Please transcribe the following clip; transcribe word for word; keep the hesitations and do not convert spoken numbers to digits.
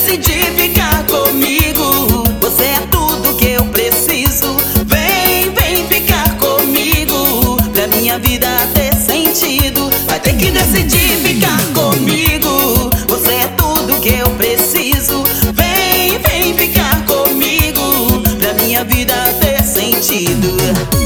decidir ficar comigo. Você é tudo que eu preciso. Vem, vem ficar comigo, pra minha vida ter sentido. Vai ter que decidir ficar comigo. Você é tudo que eu preciso. Vem, vem ficar comigo, pra minha vida ter sentido.